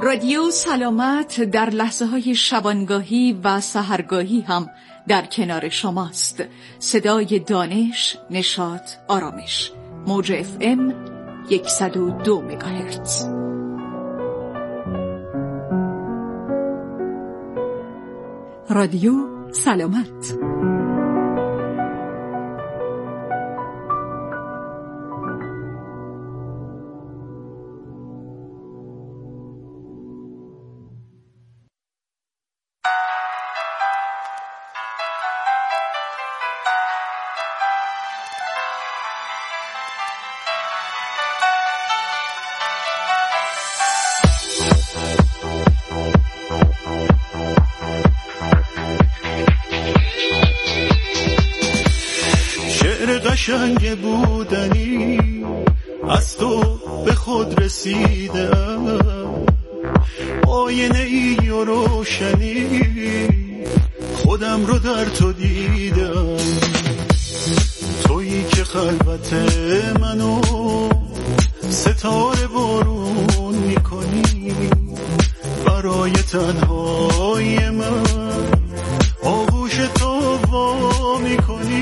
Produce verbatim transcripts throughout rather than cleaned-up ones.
رادیو سلامت در لحظه های شبانگاهی و سحرگاهی هم در کنار شماست. صدای دانش، نشاط، آرامش. موج اف ام صد و دو مگاهرتز. رادیو سلامت. قشنگ بودنی از تو به خود رسیدم، آینه ای و روشنی خودم رو در تو دیدم. تویی که خلوت منو ستاره بارون میکنی، برای تنهای من آغوش تو وا میکنی.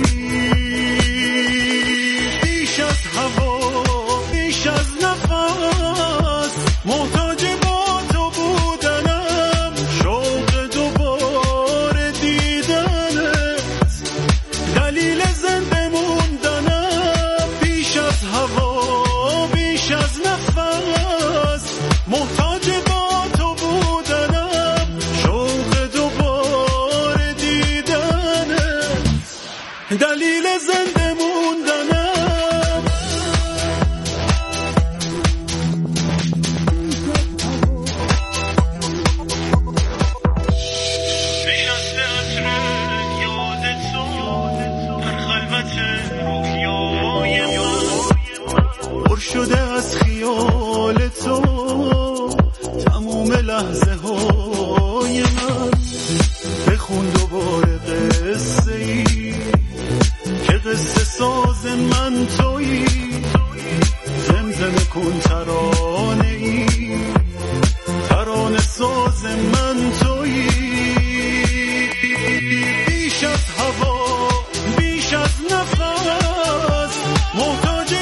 محتاج با تو بودنم، شوق دوباره دیدنت، دلیل زنده موندنم. بیش از هوا، بیش از نفس، محتاج با تو بودنم، شوق دوباره دیدنت، دلیل زنده موندنم. شده از خیال تو تموم لحظه های من. بخون دوباره قصه ای که قصه ساز من تویی. زمزمه کن ترانه ای، ترانه ساز من تویی. بیش از هوا، بیش از نفس، محتاج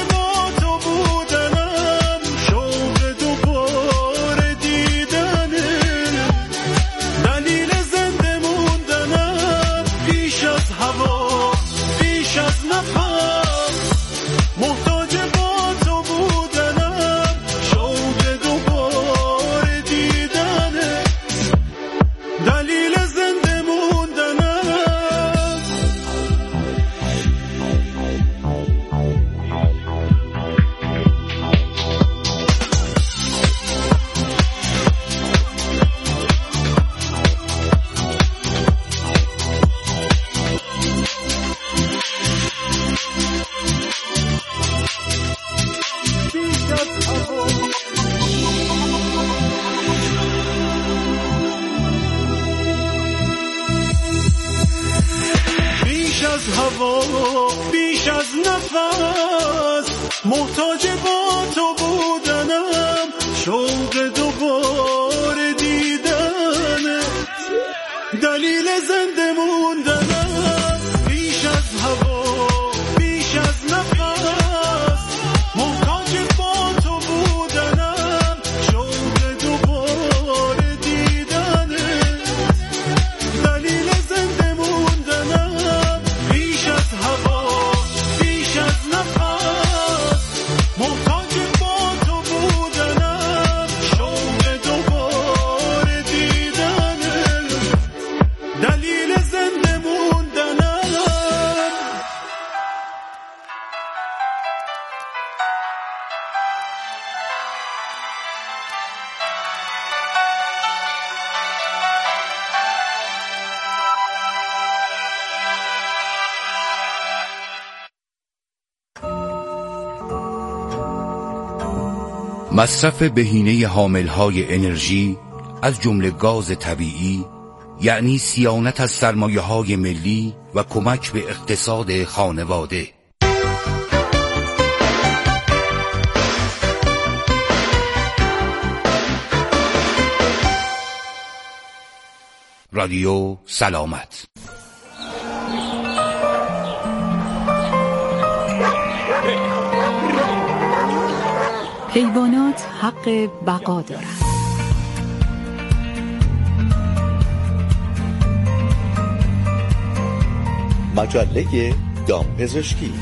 بیش از نفس، محتاج با تو بودنم، شوق دوباره دیدنت، دلیل زنده موندنم. بیش از هوا، بیش از نفس، محتاج با تو بودنم، شوق دوباره دیدنت، دلیل زنده موندنم. بیش از هوا، بیش از نفس، محتاج با تو بودنم، شوق دوباره دیدنت، دلیل زنده موندنم. مصرف بهینه حاملهای انرژی از جمله گاز طبیعی یعنی صیانت از سرمایه‌های ملی و کمک به اقتصاد خانواده. رادیو سلامت. حیوانات حق بقا دارند. مجله دامپزشکی.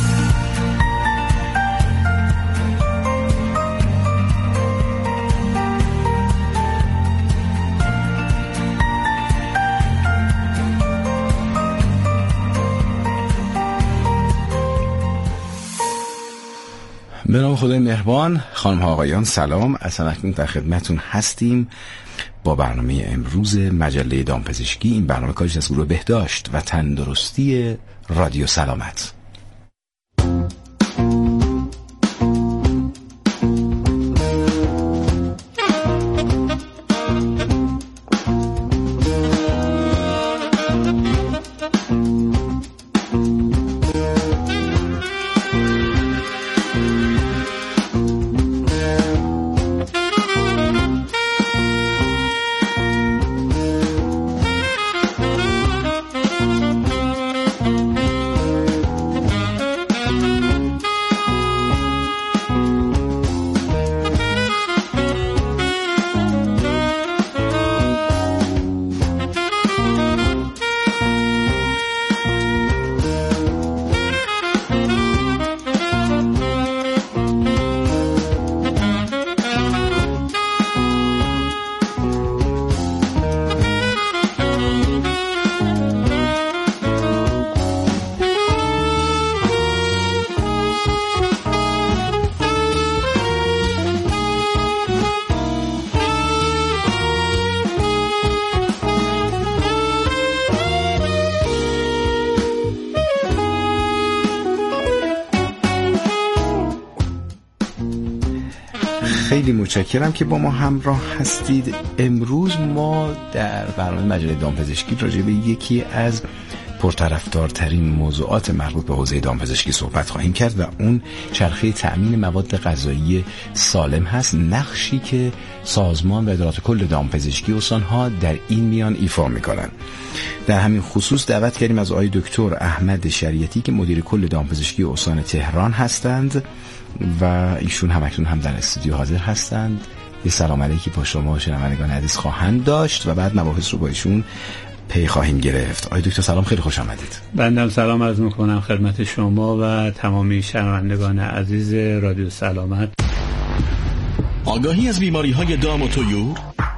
به نام خدای مهربان. خانم ها آقایان سلام، اصلا اکنون در خدمتون هستیم با برنامه امروز مجله دامپزشکی. این برنامه کاریش از گروه بهداشت و تندرستی رادیو سلامت. خیلی متشکرم که با ما همراه هستید. امروز ما در برنامه مجله دامپزشکی راجع به یکی از پرطرفدارترین موضوعات مربوط به حوزه دامپزشکی صحبت خواهیم کرد و اون چرخه تأمین مواد غذایی سالم هست، نقشی که سازمان و ادارات کل دامپزشکی استان‌ها در این میان ایفا می‌کنن. در همین خصوص دعوت کردیم از آقای دکتر احمد شریعتی که مدیر کل دامپزشکی استان تهران هستند و ایشون هم اکنون هم در استودیو حاضر هستند. یه سلام علیکی با شما شنوندگان عزیز خواهند داشت و بعد مباحث رو با ایشون پی خواهیم گرفت. آقای دکتر سلام، خیلی خوش آمدید. بنده سلام عرض میکنم خدمت شما و تمامی شنوندگان عزیز رادیو سلامت. آگاهی از بیماری‌های دام و طیور،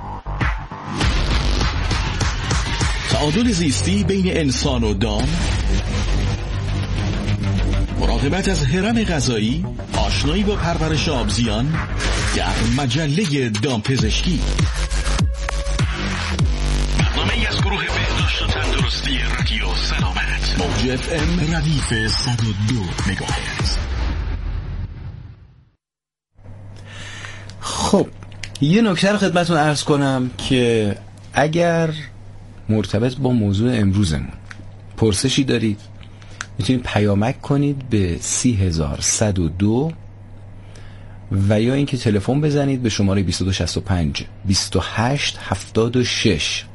تعادل زیستی بین انسان و دام، مراقبت از هرم غذایی، آشنایی با پرورش آبزیان در مجله دامپزشکی. برنامه‌ای از گروه بهداشت و تندرستی رادیو سلامت، موج اف ام ردیف صد و دو مگاهرتز. خب یه نکته رو خدمتتون عرض کنم که اگر مرتبط با موضوع امروزمون پرسشی دارید میتونید پیامک کنید به سی هزار صد و دو و یا اینکه تلفن بزنید به شماره بیست و دو شصت و پنج بیست و هشت هفتاد و شش.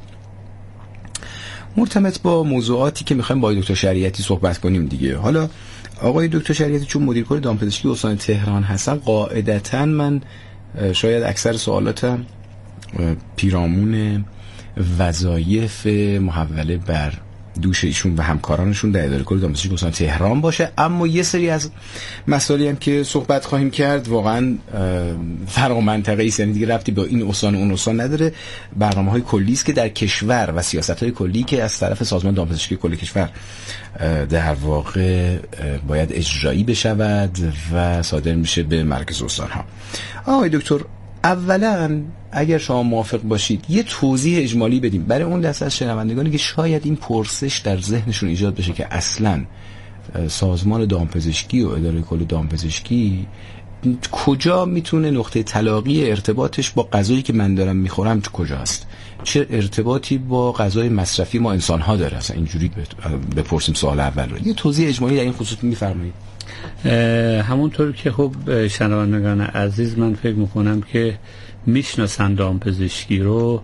مرتبط با موضوعاتی که میخوایم با دکتر شریعتی صحبت کنیم دیگه. حالا آقای دکتر شریعتی چون مدیر کل دامپزشکی استان تهران هستن، قاعدتاً من شاید اکثر سوالاتم پیرامون وظایف محوله بر دوش ایشون و همکارانشون در اداره کل دامپزشکی استان تهران باشه، اما یه سری از مسائلی هم که صحبت خواهیم کرد واقعا فرق منطقه‌ای است، یعنی دیگه ربطی با این استان و اون استان نداره. برنامه‌های کلی است که در کشور و سیاست‌های کلی که از طرف سازمان دامپزشکی کل کشور در واقع باید اجرایی بشود و صادر میشه به مرکز استان‌ها. آقای دکتر، اولا اگر شما موافق باشید یه توضیح اجمالی بدیم برای اون دسته از شنوندگانی که شاید این پرسش در ذهنشون ایجاد بشه که اصلا سازمان دامپزشکی و اداره کل دامپزشکی کجا میتونه نقطه تلاقی ارتباطش با غذایی که من دارم میخورم کجاست، چه ارتباطی با غذای مصرفی ما انسان ها داره، اصلا اینجوری بپرسیم سوال اول رو. یه توضیح اجمالی در این خصوص میفرمایید؟ همونطور که خب شنوندگان عزیز من فکر میکنم که میشناسن دامپزشکی رو،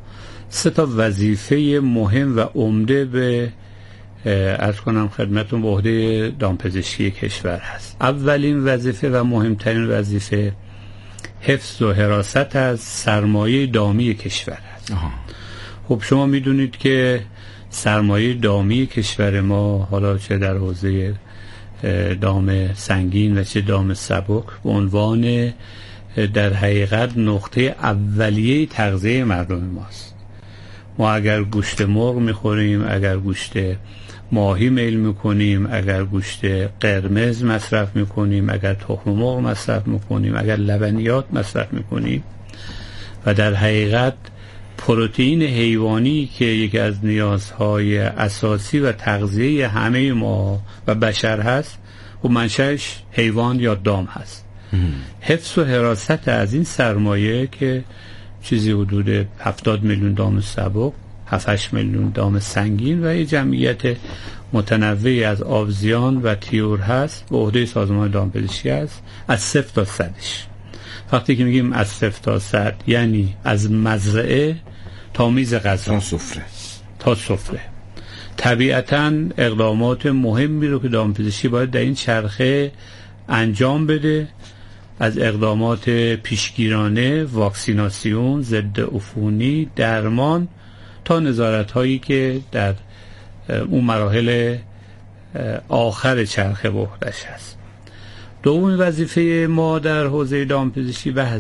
سه تا وظیفه مهم و عمده به عرض کنم خدمتون به عهده دامپزشکی کشور هست. اولین وظیفه و مهمترین وظیفه حفظ و حراست از سرمایه دامی کشور هست. آها. خب شما میدونید که سرمایه دامی کشور ما، حالا چه در حوزه دام سنگین و چه دام سبک، به عنوان در حقیقت نقطه اولیه تغذیه مردم ماست. ما اگر گوشت مرغ میخوریم، اگر گوشت ماهی میل میکنیم، اگر گوشت قرمز مصرف میکنیم، اگر تخم مرغ مصرف میکنیم، اگر لبنیات مصرف میکنیم و در حقیقت پروتئین حیوانی که یکی از نیازهای اساسی و تغذیه همه ما و بشر هست و منشأش حیوان یا دام هست. حفظ و حراست از این سرمایه که چیزی حدود هفتاد میلیون دام سبک، هفت هشت میلیون دام سنگین و یه جمعیت متنوعی از آبزیان و طیور هست به عهده سازمان دامپزشکی است، از صفر تا صدش. وقتی که میگیم از صفر تا صد یعنی از مزرعه تا میز غذا، تا سفره تا سفره. طبیعتاً اقدامات مهمی رو که دامپزشکی باید در این چرخه انجام بده، از اقدامات پیشگیرانه، واکسیناسیون، ضد عفونی، درمان تا نظارت هایی که در اون مراحل آخر چرخه به عهده‌اش هست. دومین وظیفه ما در حوزه دامپزشکی بحث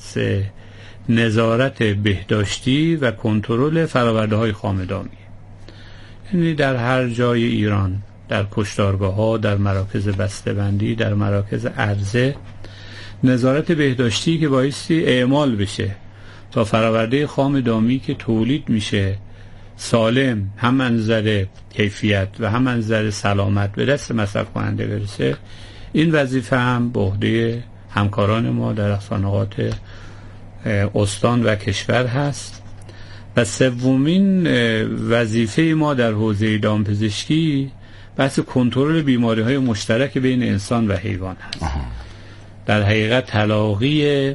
نظارت بهداشتی و کنترل فرآورده های خام دامی، یعنی در هر جای ایران، در کشتارگاه ها، در مراکز بسته‌بندی، در مراکز عرضه، نظارت بهداشتی که بایستی اعمال بشه تا فرآورده خام دامی که تولید میشه سالم، هم منظر کیفیت و هم منظر سلامت به دست مصرف کننده برسه. این وظیفه هم به عهده همکاران ما در اقصانقاط استان و کشور هست. و سومین وظیفه ما در حوزه دامپزشکی بحث کنترل بیماری های مشترک بین انسان و حیوان هست. آها. در حقیقت تلاقی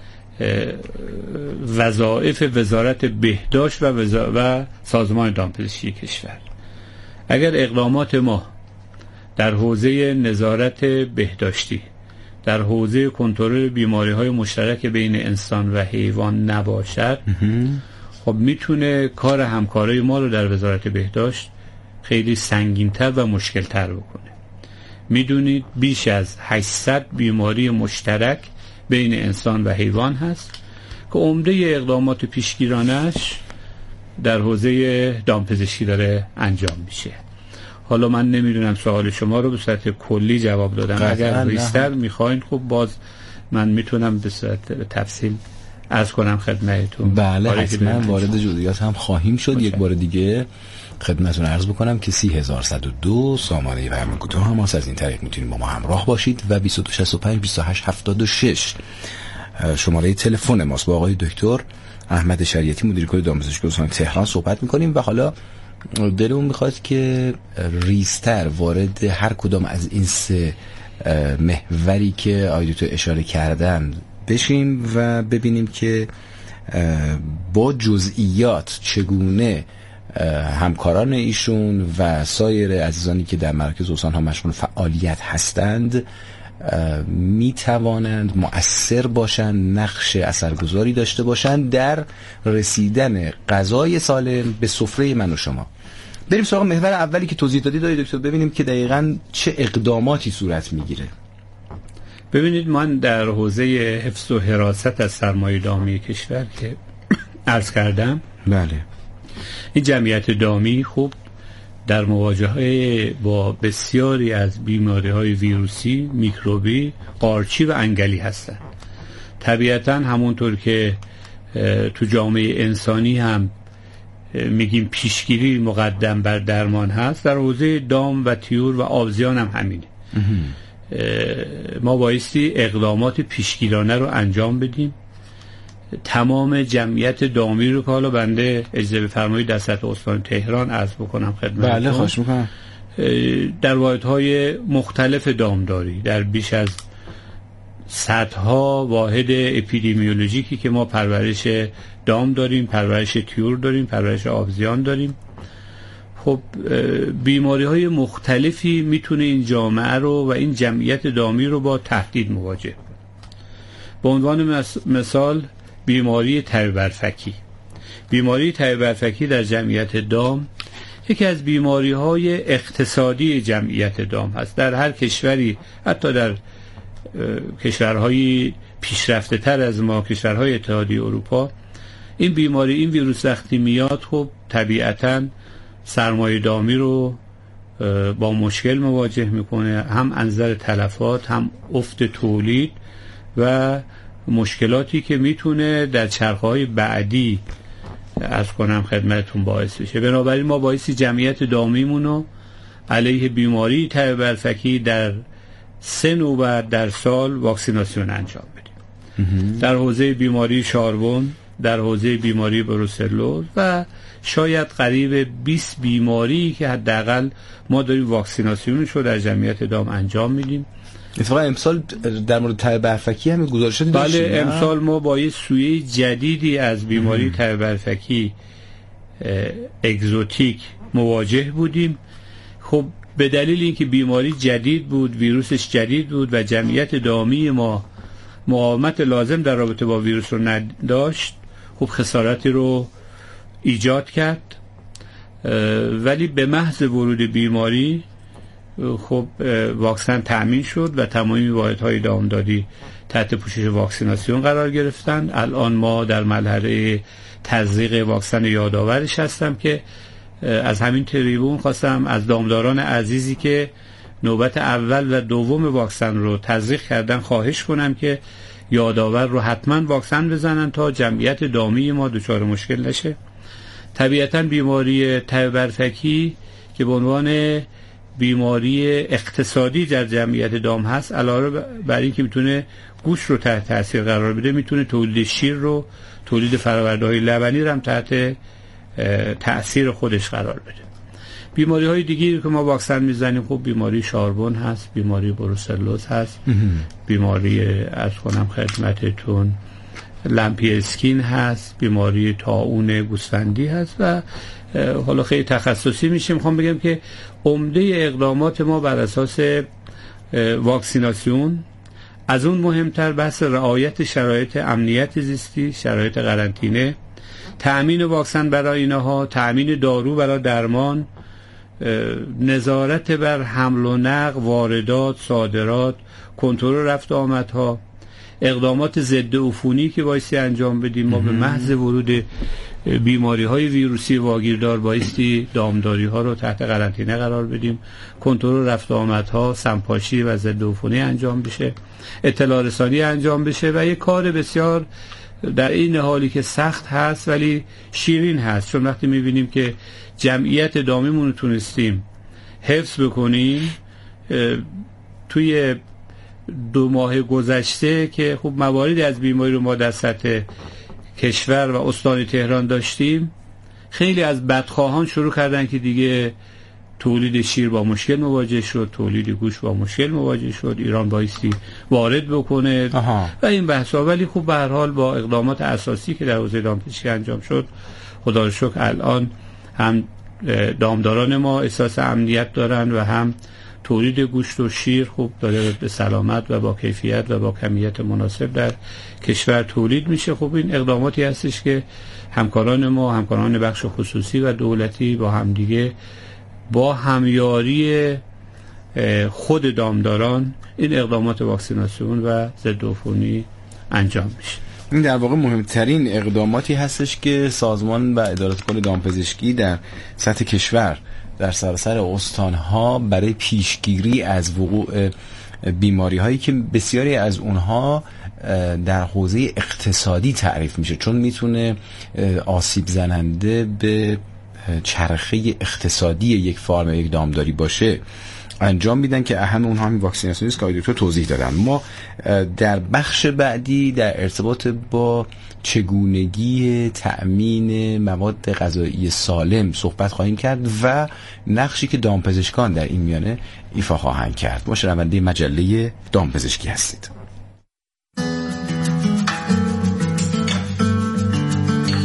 وظایف وزارت بهداشت و, وزا... و سازمان دامپزشکی کشور. اگر اقدامات ما در حوزه نظارت بهداشتی، در حوزه کنترل بیماری های مشترک بین انسان و حیوان نباشد، خب میتونه کار همکارای ما رو در وزارت بهداشت خیلی سنگین‌تر و مشکل‌تر بکنه. میدونید بیش از هشتصد بیماری مشترک بین انسان و حیوان هست که عمده اقدامات پیشگیرانش در حوزه دامپزشکی داره انجام میشه. حالا من نمیدونم سوال شما رو به صورت کلی جواب دادم، اگر ریستر میخواین خب باز من میتونم به صورت تفصیل عرض کنم خدمتتون. بله حتما وارد جزئیات هم خواهیم شد. باشه. یک بار دیگه خدمتتون عرض بکنم که سی هزار و صد و دو سامانه برنامه کوتاه هم هست، از این طریق میتونید با ما همراه باشید و بیست و دو شصت و پنج بیست و هشت هفتاد و شش شماره تلفن ماست. با آقای دکتر احمد شریعتی مدیر کل دامپزشکی استان تهران صحبت میکنیم و حالا دلمون میخواد که ریستر وارد هر کدام از این سه محوری که آقای دکتر اشاره کردن بشیم و ببینیم که با جزئیات چگونه همکاران ایشون و سایر عزیزانی که در مراکز استان ها مشغول فعالیت هستند می توانند مؤثر باشند، نقش اثرگذاری داشته باشند در رسیدن غذای سالم به سفره من و شما. بریم سراغ محور اولی که توضیح دادید آقای دکتر، ببینیم که دقیقاً چه اقداماتی صورت میگیره. ببینید من در حوزه حفظ و حراست از سرمایه دامی کشور که عرض کردم، بله این جمعیت دامی خوب در مواجهه با بسیاری از بیماری‌های ویروسی، میکروبی، قارچی و انگلی هستند. طبیعتاً همونطور که تو جامعه انسانی هم میگیم پیشگیری مقدم بر درمان هست، در حوزه دام و طیور و آبزیان هم همینه. ما بایستی اقدامات پیشگیرانه رو انجام بدیم. تمام جمعیت دامی رو که حالا بنده اجازه بفرمایید در سطح استان تهران عرض بکنم خدمتتون. بله خواهش میکنم. در واحدهای مختلف دامداری در بیش از صدها واحد اپیدمیولوژیکی که ما پرورش دام داریم، پرورش طیور داریم، پرورش آبزیان داریم. خب بیماری های مختلفی میتونه این جامعه رو و این جمعیت دامی رو با تهدید مواجه کنه. به عنوان مثال بیماری تب برفکی. بیماری تب برفکی در جمعیت دام یکی از بیماری های اقتصادی جمعیت دام هست. در هر کشوری، حتی در کشورهای پیشرفته تر از ما، کشورهای اتحادیه اروپا، این بیماری، این ویروس وقتی میاد خب طبیعتاً سرمایه دامی رو با مشکل مواجه میکنه، هم از نظر تلفات، هم افت تولید و مشکلاتی که میتونه در چرخه‌های بعدی از کنم خدمتتون باعث بشه. بنابراین ما بایستی جمعیت دامیمون رو علیه بیماری تب برفکی در سه نوبت در سال واکسیناسیون انجام بدیم. در حوزه بیماری شاربون، در حوزه بیماری بروسلوز و شاید قریب بیست بیماری که حداقل ما داریم واکسیناسیونش رو در جمعیت دام انجام میدیم. اتفاقا امسال در مورد تب برفکی هم گزارشاتی داشتیم. بله، امسال ما با یه سویه جدیدی از بیماری تب برفکی اگزوتیک مواجه بودیم. خب به دلیل اینکه بیماری جدید بود، ویروسش جدید بود و جمعیت دامی ما مقاومت لازم در رابطه با ویروس رو نداشت، خب خسارتی رو ایجاد کرد. ولی به محض ورود بیماری خب واکسن تأمین شد و تمامی واحدهای دامداری تحت پوشش واکسیناسیون قرار گرفتن. الان ما در مرحله تزریق واکسن یادآورش هستم که از همین تریبون خواستم از دامداران عزیزی که نوبت اول و دوم واکسن رو تزریق کردن خواهش کنم که یادآور رو حتما واکسن بزنن تا جمعیت دامی ما دچار مشکل نشه. طبیعتاً بیماری تب برفکی که به عنوان بیماری اقتصادی در جمعیت دام هست، علاوه بر این که میتونه گوشت رو تحت تاثیر قرار بده، میتونه تولید شیر رو، تولید فرآورده‌های لبنی رو هم تحت تأثیر خودش قرار بده. بیماری های دیگری که ما واکسن میزنیم خب بیماری شاربون هست، بیماری بروسلوز هست، بیماری از کنم خدمتتون لمپی اسکین هست، بیماری طاعون گوسفندی هست و حالا خیلی تخصصی میشه. میخوام بگم که عمده اقدامات ما بر اساس واکسیناسیون، از اون مهمتر بحث رعایت شرایط امنیت زیستی، شرایط قرنطینه، تأمین واکسن برای اینها، تأمین دارو برای درمان، نظارت بر حمل و نقل، واردات، صادرات، کنترل رفت و آمدها، اقدامات ضد عفونی که بایستی انجام بدیم. ما به محض ورود بیماری های ویروسی واگیردار بایستی دامداری ها رو تحت قرنطینه قرار بدیم، کنترل رفت و آمدها، سمپاشی و ضد عفونی انجام بشه، اطلاع رسانی انجام بشه و یک کار بسیار در این حالی که سخت هست ولی شیرین هست، چون وقتی میبینیم که جمعیت دامیمون رو تونستیم حفظ بکنیم. توی دو ماه گذشته که خب مواردی از بیماری رو ما در سطح کشور و استان تهران داشتیم، خیلی از بدخواهان شروع کردن که دیگه تولید شیر با مشکل مواجه شد، تولید گوشت با مشکل مواجه شد، ایران بایستی وارد بکنه آها. و این بحثا. ولی خب به هر حال با اقدامات اساسی که در حوزه دامپزشکی انجام شد، خدا رو شکر الان هم دامداران ما احساس امنیت دارن و هم تولید گوشت و شیر خوب داره به سلامت و با کیفیت و با کمیت مناسب در کشور تولید میشه. خب این اقداماتی هستش که همکاران ما، همکاران بخش خصوصی و دولتی با همدیگه با همیاری خود دامداران این اقدامات واکسیناسیون و ضد عفونی انجام میشه. این در واقع مهمترین اقداماتی هستش که سازمان و ادارات کل دامپزشکی در سطح کشور در سراسر استانها برای پیشگیری از وقوع بیماری هایی که بسیاری از اونها در حوزه اقتصادی تعریف میشه، چون میتونه آسیب زننده به چرخه اقتصادی یک فارم، یک دامداری باشه، انجام میدن که اهم اونها همین واکسیناسیون است که آقای دکتر توضیح دادن. ما در بخش بعدی در ارتباط با چگونگی تأمین مواد غذایی سالم صحبت خواهیم کرد و نقشی که دامپزشکان در این میانه ایفا خواهند کرد. ما شنونده مجله دامپزشکی هستید.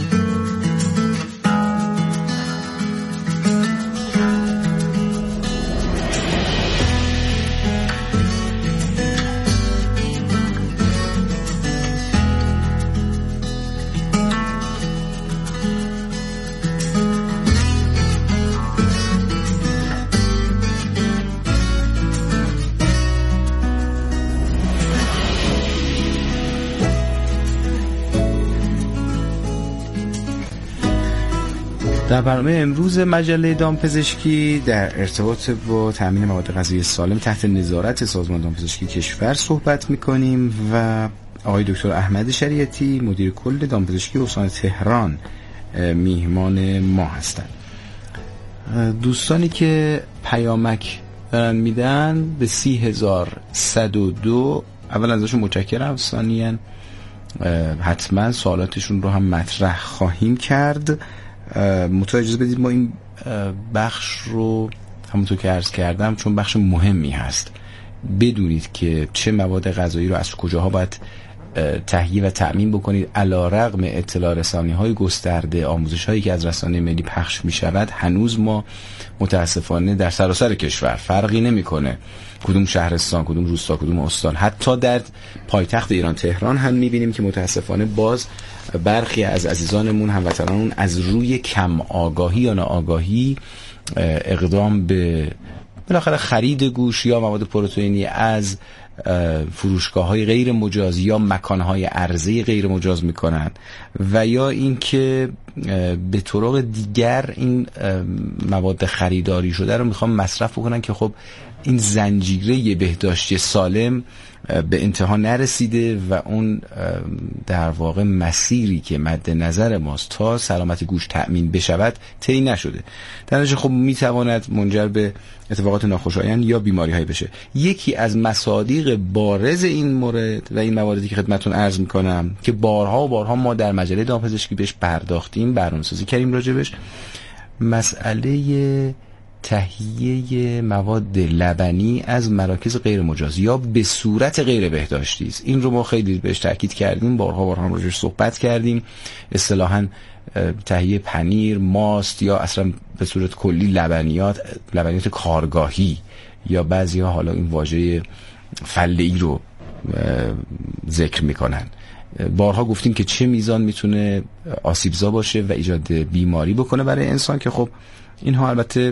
در برنامه امروز مجله دامپزشکی در ارتباط با تامین مواد غذایی سالم تحت نظارت سازمان دامپزشکی کشور صحبت می‌کنیم و آقای دکتر احمد شریعتی مدیر کل دامپزشکی استان تهران میهمان ما هستند. دوستانی که پیامک دارن میدن به سی هزار صد و دو اول ازشون متشکرم، ثانیاً حتما سوالاتشون رو هم مطرح خواهیم کرد. متوجه اجازه بدید ما این بخش رو همونطور که عرض کردم چون بخش مهمی هست بدونید که چه مواد غذایی رو از کجاها باید تهیه و تأمین بکنید. علیرغم اطلاع رسانی‌های گسترده، آموزش‌هایی که از رسانه ملی پخش می‌شود، هنوز ما متاسفانه در سراسر کشور فرقی نمی‌کنه کدوم شهرستان، کدوم روستا، کدوم استان، حتی در پایتخت ایران تهران هم می‌بینیم که متاسفانه باز برخی از عزیزانمون، هموطنانمون از روی کم آگاهی یا ناآگاهی اقدام به بالاخره خرید گوشت یا مواد پروتئینی از فروشگاه‌های غیر مجاز یا مکان‌های عرضه غیر مجاز می‌کنن و یا اینکه به طرق دیگر این مواد خریداری شده رو می‌خوام مصرف بکنن که خب این زنجیره بهداشتی سالم به انتها نرسیده و اون در واقع مسیری که مد نظر ماست تا سلامت گوشت تأمین بشود طی نشده. در نتیجه خب میتواند منجر به اتفاقات ناخوشایند یا بیماری های بشه. یکی از مصادیق بارز این مورد و این مواردی که خدمتتون عرض میکنم که بارها و بارها ما در مجله دامپزشکی بهش پرداختیم، برنامه‌سازی کردیم راجبش، مسئله تهیه مواد لبنی از مراکز غیر مجاز یا به صورت غیر بهداشتی است. این رو ما خیلی بهش تاکید کردیم، بارها بارها راجعش صحبت کردیم. اصطلاحاً تهیه پنیر، ماست یا اصلا به صورت کلی لبنیات، لبنیات کارگاهی یا بعضی‌ها حالا این واژه فله‌ای رو ذکر میکنن. بارها گفتیم که چه میزان میتونه آسیبزا باشه و ایجاد بیماری بکنه برای انسان که خب اینها البته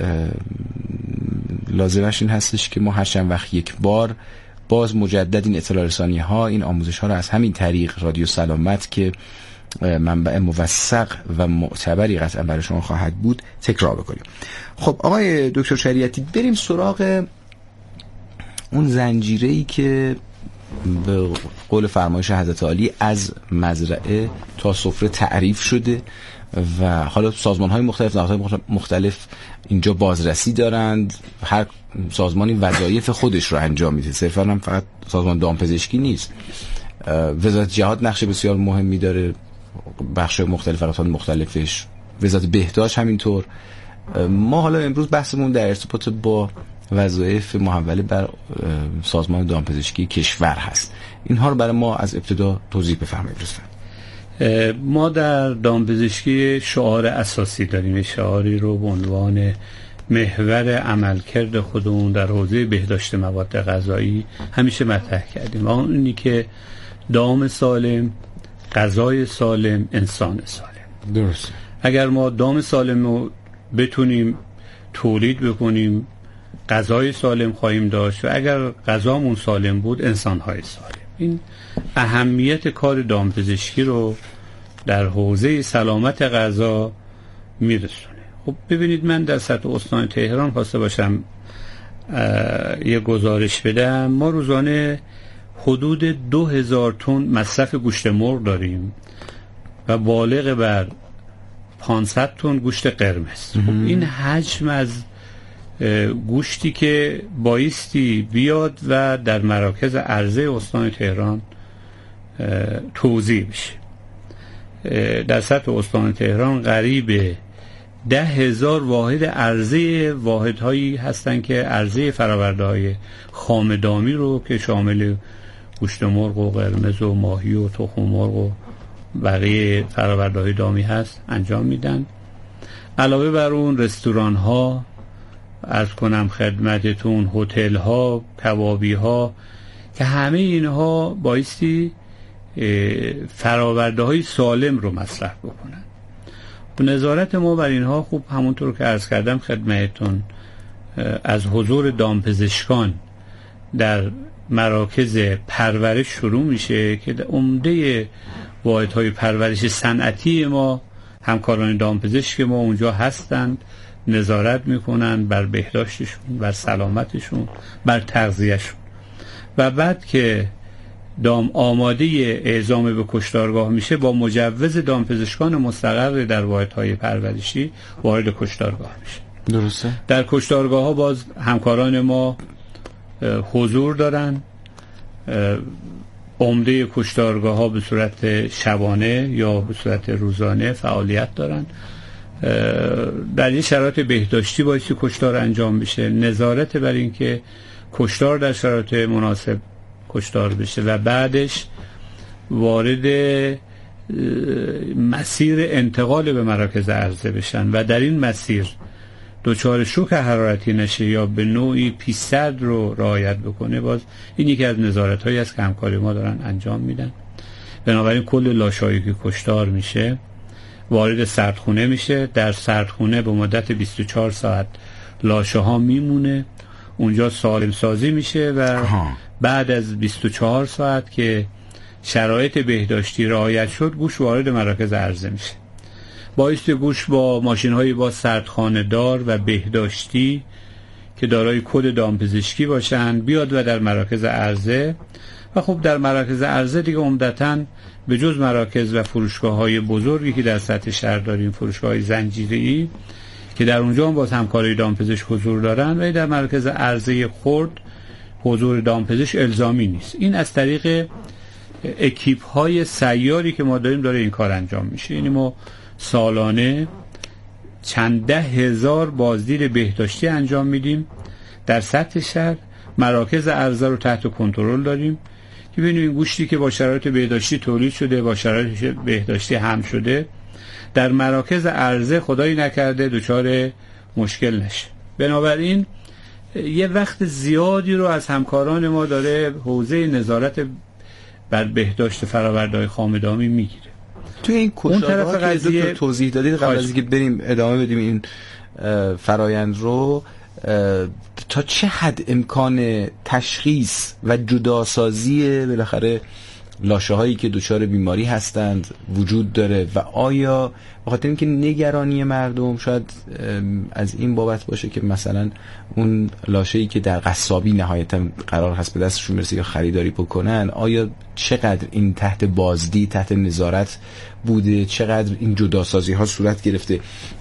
لازمش این هستش که ما هر چند وقت یک بار باز مجدد این اطلاع رسانی ها، این آموزش ها رو از همین طریق رادیو سلامت که منبع موثق و معتبری قطعا برای شما خواهد بود تکرار بکنیم. خب آقای دکتر شریعتی، بریم سراغ اون زنجیره‌ای که به قول فرمایش حضرت عالی از مزرعه تا سفره تعریف شده و حالا سازمان‌های مختلف، نهادهای مختلف اینجا بازرسی دارند. هر سازمانی وظایف خودش رو انجام میده، صرفاً هم فقط سازمان دامپزشکی نیست. وزارت جهاد نقش بسیار مهمی داره، بخش مختلف قطعات مختلفش، وزارت بهداشت همینطور. ما حالا امروز بحثمون در ارتباط با وظایف محوله بر سازمان دامپزشکی کشور هست. اینها رو برای ما از ابتدا توضیح بفرمایید لطفاً. ما در دامپزشکی شعار اساسی داریم، شعاری رو به عنوان محور عملکرد خودمون در حوزه بهداشت مواد غذایی همیشه مطرح کردیم، اون اینی که دام سالم، غذای سالم، انسان سالم. درست. اگر ما دام سالم رو بتونیم تولید بکنیم، غذای سالم خواهیم داشت و اگر غذامون سالم بود، انسان‌های سالم. این اهمیت کار دامپزشکی رو در حوزه سلامت غذا میرسونه. خب ببینید، من در سطح استان تهران خواسته باشم یه گزارش بدم. ما روزانه حدود دو هزار تن مصرف گوشت مرغ داریم و بالغ بر پانصد تن گوشت قرمز. خب این حجم از گوشتی که بایستی بیاد و در مراکز عرضه استان تهران توزیع بشه. در سطح استان تهران قریب ده هزار واحد عرضه واحدهایی هستن که عرضه فرآورده های خامدامی رو که شامل گوشت مرغ و قرمز و ماهی و تخم مرغ و بقیه فرآورده های دامی هست انجام میدن. علاوه بر اون رستوران ها، عرض کنم خدمتتون، هتل ها، کبابی ها، که همه اینها بایستی فرآورده های سالم رو مصرف بکنن. و نظارت ما بر اینها خوب همونطور که عرض کردم خدمتتون از حضور دامپزشکان در مراکز پرورش شروع میشه که عمده واحدهای پرورش صنعتی ما همکاران دامپزشک ما اونجا هستند، نظارت میکنن بر بهداشتشون، بر سلامتشون، بر تغذیهشون. و بعد که دام آماده اعزام به کشتارگاه میشه، با مجوز دامپزشکان مستقر در واحدهای پرورشی وارد کشتارگاه میشه. درسته. در کشتارگاه ها باز همکاران ما حضور دارن. عمده کشتارگاه ها به صورت شبانه یا به صورت روزانه فعالیت دارن. در این شرایط بهداشتی بایستی کشتار انجام بشه، نظارت بر این که کشتار در شرایط مناسب کشتار بشه و بعدش وارد مسیر انتقال به مراکز عرضه بشن و در این مسیر دچار شوک حرارتی نشه یا به نوعی پی صد رو رعایت بکنه. باز این یکی از نظارت هایی است که همکاری ما دارن انجام میدن. بنابراین کل لاشه‌ای که کشتار میشه وارد سردخونه میشه. در سردخونه به مدت بیست و چهار ساعت لاشه ها میمونه، اونجا سالم سازی میشه و آها. بعد از بیست و چهار ساعت که شرایط بهداشتی رعایت شد، گوش وارد مراکز عرضه میشه. بایستی گوش با ماشین هایی با سردخانه دار و بهداشتی که دارای کد دامپزشکی باشن بیاد و در مراکز عرضه. و خب در مراکز عرضه دیگه عمدتاً به جز مراکز و فروشگاه های بزرگی که در سطح شهر داریم، فروشگاه های زنجیره‌ای که در اونجا هم باز همکاری دامپزشک حضور دارن، و در مرکز عرضه خرد حضور دامپزشک الزامی نیست. این از طریق اکیپ های سیاری که ما داریم داره این کار انجام میشه. یعنی ما سالانه چند ده هزار بازدید بهداشتی انجام میدیم در سطح شهر. مراکز عرضه رو تحت کنترل داریم که ببینیم این گوشتی که با شرایط بهداشتی تولید شده، با شرایط بهداشتی هم شده، در مراکز عرضه خدایی نکرده دچار مشکل نشه. بنابراین یه وقت زیادی رو از همکاران ما داره حوزه نظارت بر بهداشت فرآورده‌های خامدامی میگیره. توی این کشتارگاه که قضیه توضیح دادید قبل از اینکه بریم ادامه بدیم این فرایند رو، تا چه حد امکان تشخیص و جداسازی بالاخره لاشه هایی که دچار بیماری هستند وجود داره و آیا به خاطر اینکه نگرانی مردم شاید از این بابت باشه که مثلا اون لاشه‌ای که در قصابی نهایتا قرار هست به دستشون برسه یا خریداری بکنن، آیا چقدر این تحت بازدید، تحت نظارت بوده، چقدر این جداسازی ها صورت گرفته،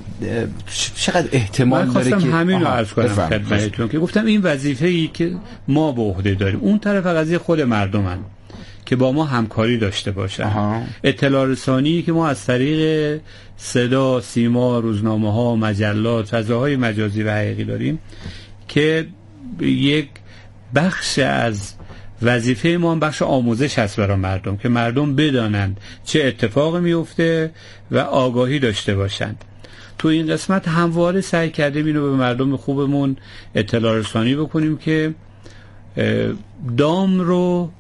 چقدر احتمال داره که همین رو عرض کنم خدمتتون که گفتم این وظیفه‌ای که ما به عهده داریم. اون طرف قضیه خود مردمن که با ما همکاری داشته باشن. آها. اطلاع رسانی که ما از طریق صدا، سیما، روزنامه ها، مجلات، فضاهای مجازی و حقیقی داریم که یک بخش از وظیفه ما هم بخش آموزش هست برای مردم که مردم بدانند چه اتفاقی میفته و آگاهی داشته باشند. تو این قسمت همواره سعی کردیم اینو به مردم خوبمون اطلاع رسانی بکنیم که دام رو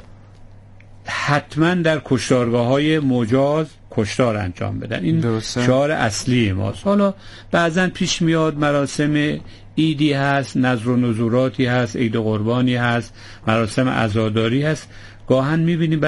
حتما در کشتارگاه‌های مجاز کشتار انجام بدن. این درسته. شعار اصلی ماست. حالا بعضن پیش میاد مراسم ایدی هست، نذر و نذوراتی هست، عید قربانی هست، مراسم عزاداری هست، گاهن میبینیم